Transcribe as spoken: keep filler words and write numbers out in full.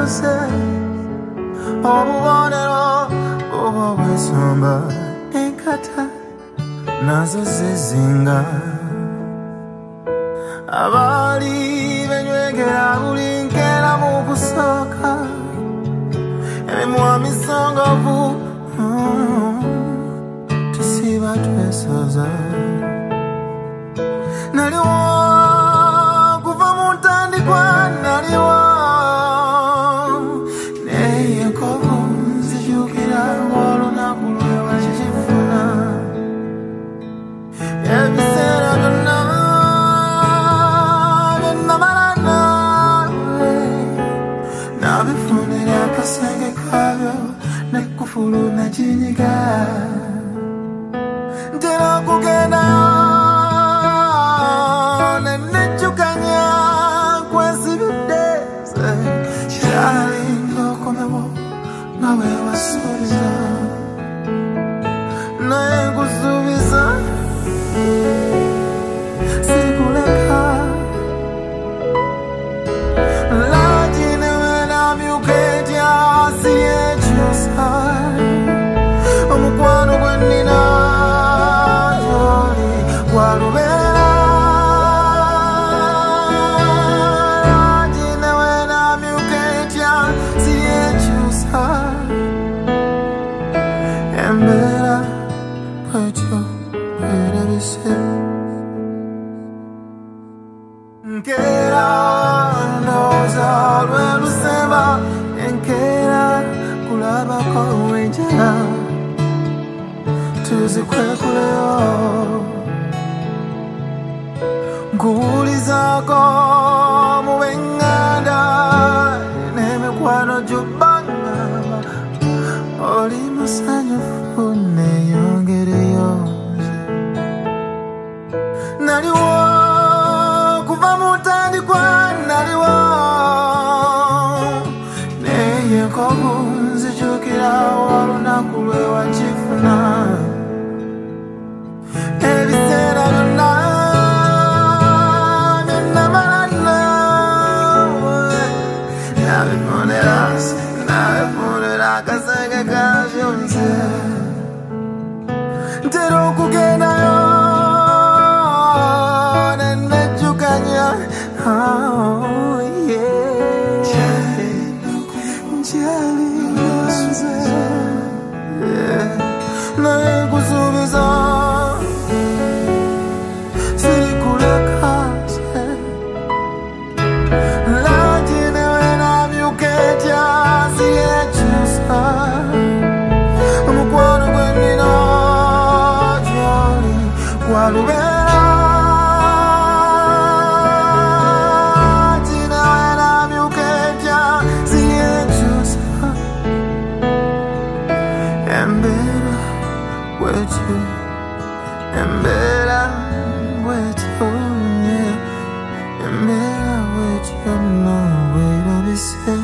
byose obubonero oba bwesomba enkata nazo zizinga abali benywegera buli nkera mu kusooka emimwa misongovu tusiba twesoza naliwo kuva mu ntandikwa naliwo naye enkovu nzijukira olunaku lwe wakikifuna ebiseera byonna bye namala nawe nabifunira akasenge kabyo nekufulu nakinyiga ntera okugendayo nenejjukanya kwesibidde kyali ng'okomewo nga bwe wasuubiza naye nkusuubiza sirikuleka langi newe namyuka etya siryekyusa omukwano gwe nnina gy'oli gwalubeera langi newe namyuka etya siryekyusa embeera bwetyo bwerabise nkeera ndowooza lwe lusemba enkeera kulabako enjala tuzikwekuleyo nkuwulizaako mu b'eŋŋanda n'emikwano gy'obbangamba oli musanyufu neeyongereyo naliwo kuva mu ntandikwa naliwo naye enkovu nzijukira olunaku lwe wakifuna ebiseera byonna bye namala nawe nabifunira nabifunira akasenge kabyo nze ntera okugendayo nenejjukanya oh, yeah. Nkyali nze yeah. naye nkusuubiza sirikuleka langi newe namyuka etya siryekyusa omukwano gwe nnina gy'oli gwalubeera langi newe namyuka etya siryekyusa embeera bwetyo embeera bwetyo embeera bwetyo no bwerabise